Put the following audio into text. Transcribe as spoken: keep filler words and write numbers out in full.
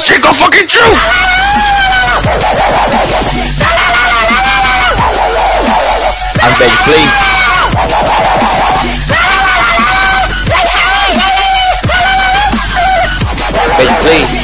Chico fucking truth! I beg you, please. Beg you, please.